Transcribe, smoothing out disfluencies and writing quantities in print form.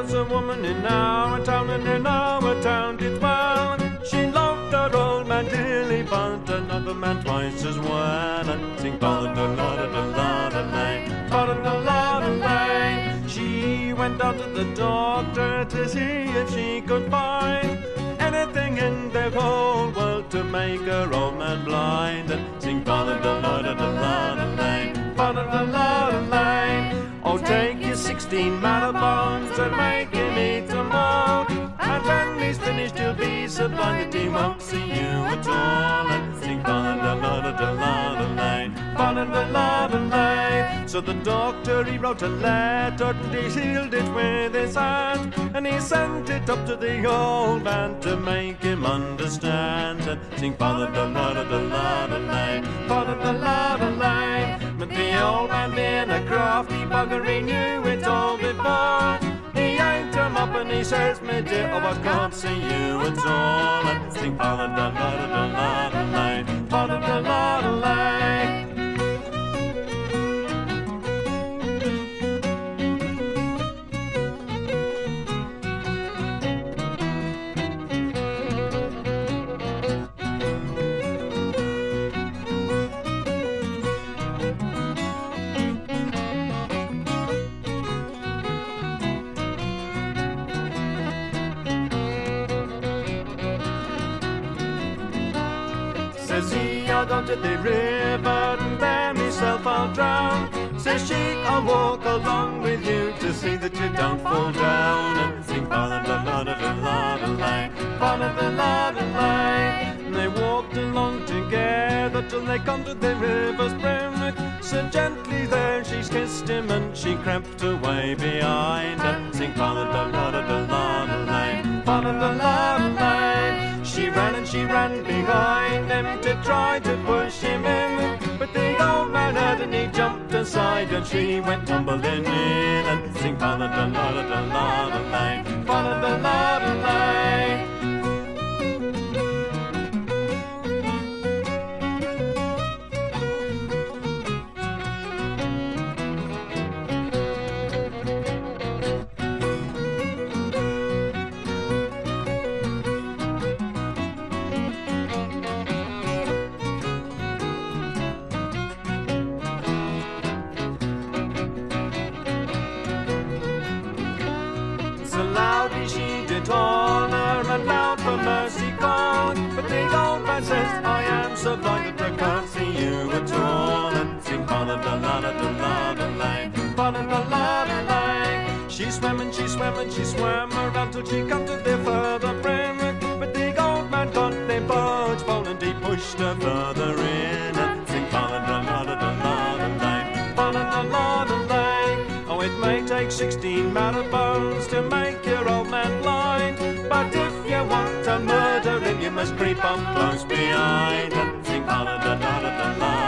was a woman in our town, and in our town did dwell. She loved her old man dearly, but another man twice as well. And sing ba-da-da-la-da-da-la-da-lay, ba-da-da-la-da-lay. She went down to the doctor to see if she could find anything in the whole world to make her old man blind. And sing ba-da-da-la-da-da-la-da-lay, ba-da-da-la-da-lay. Oh, take your 16 marrow-bones and make him eat them all. And when he's finished, he'll be so blind that he won't see you at all. And sing ba-da-da-la-da-da-la-da-lay, ba-da-da-la-da-lay. So the doctor, he wrote a letter and he sealed it with his hand, and he sent it up to the old man to make him understand. And sing ba-da-da-la-da-da-la-da-lay, ba-da-da-la-da-lay. But the old man being a crafty bugger, he knew it all before. He yanked him up and he says, "Me dear, oh, I can't see you at all." And sing ba-da-da-la-da-da-la-da-lay, ba-da-da-la-da-lay. Says he, "I'll go to the river and there myself I'll drown." Says she, "I'll walk along with you to see that you don't fall down." And sing ba-da-da-la-da-da-la-da-lay, ba-da-da-la-da-lay. And they walked along together till they come to the river's brim. So gently there she's kissed him and she crept away behind. And sing ba-da-da-la-da-da-la-da-lay, ba-da-da-la-da-lay. She ran and she ran behind him to try to push him in, but the old man heard and he jumped aside and she went tumbling in. And sing ba-da-da-la-da-da-la-da-lay, ba-da-da-la-da-lay. So loudly she did holler and loud for mercy called, but the old man says, "I am so blind that I can't see you at all." And sing ba-da-da-la-da-da-la-da-lay, ba-da-da-la-da-lay. She swam and she swam and she swam around till she come to the further brim, but the old man got the barge full and he pushed her further in. And sing ba-da-da-la-da-da-la-da-lay, ba-da-da-la-da-lay. Oh, it may take 16 marrow-bones to make your old man blind, but if you want to murder him, you must creep up close behind. And sing ba-da-da-da-da-da-la.